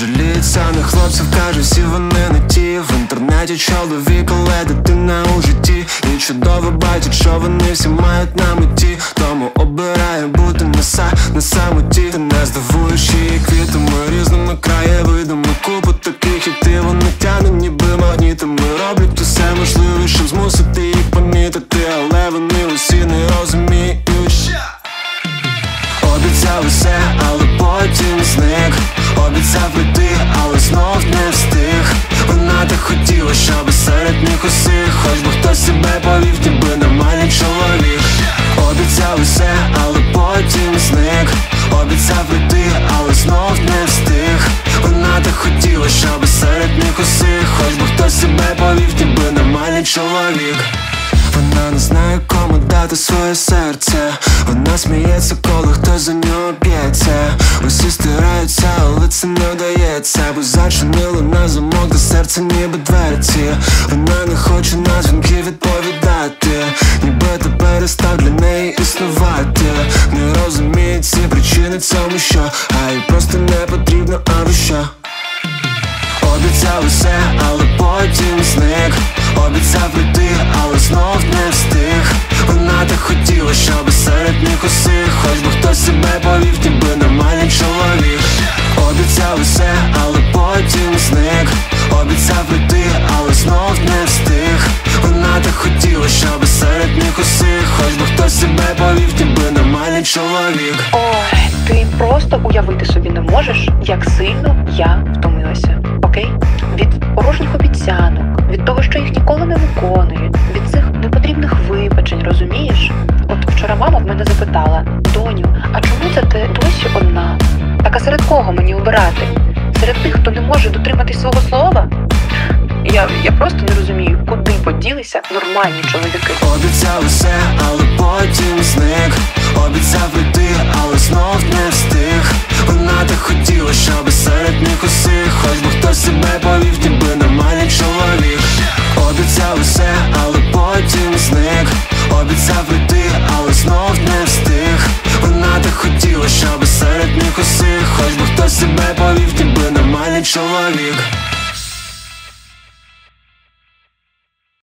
жаліється на хлопців, каже, всі вони не ті. В інтернеті чоловік, але дитина у житті. І чудово бачить, що вони всі мають на меті. Тому обирає бути на самоті. Ти не здивуєш її квітами, різними краєвидами. Купу таких хітів, вони тянуть ніби магнітами. Роблять усе можливе, щоб змусити їх помітити, але вони усі не розуміють. Обіцяв усе, але потім зник. Обіцяв прийти, але знов не встиг. Вона так хотіла, щоб серед них усіх хоч би хтось себе повів, ніби нормальний чоловік. Обіцяв усе, але потім зник. Обіцяв прийти, але знов не встиг. Вона так хотіла, щоб серед них усіх хоч би хтось себе повів, ніби нормальний чоловік. Вона не знає, кому дати своє серце. Вона сміється, коли хтось за нього б'ється. Усі стираються, але це не вдається, бо зачинили на замок до серця ніби дверці. Вона не хоче на дзвінки відповідати, ніби ти перестав для неї існувати. Не розуміє ці причини цьому, що а їй просто не потрібно або що. Обіцяв усе, але потім зник. Обіцяв прийти, але знов не встиг. Вона так хотіла, щоб серед них усіх хоч би хтось себе повів, ніби нормальний чоловік. Обіцяв усе, але потім зник. Обіцяв прийти, але знов не встиг. Вона так хотіла, щоб серед них усіх хоч би хтось себе повів, ніби нормальний чоловік. Ой, ти просто уявити собі не можеш, як сильно я втомилася. Окей? Від порожніх обіцянок, від того, що їх ніколи не виконують, від цих непотрібних вибачень, розумієш? От вчора мама в мене запитала: доню, а чому це ти досі одна? Так а серед кого мені обирати? Серед тих, хто не може дотримати свого слова? Я просто не розумію, куди поділися нормальні чоловіки. Обіцяв усе, але потім зник. Обіцяв прийти, але знов не встиг. Вона так хотіла, щоб серед них усіх хоч би хтось себе повів, ніби нормальний чоловік. Обіцяв усе, але потім зник. Обіцяв прийти, але знов не встиг. Вона так хотіла, щоб серед них усіх хоч би хтось себе повів, ніби нормальний чоловік.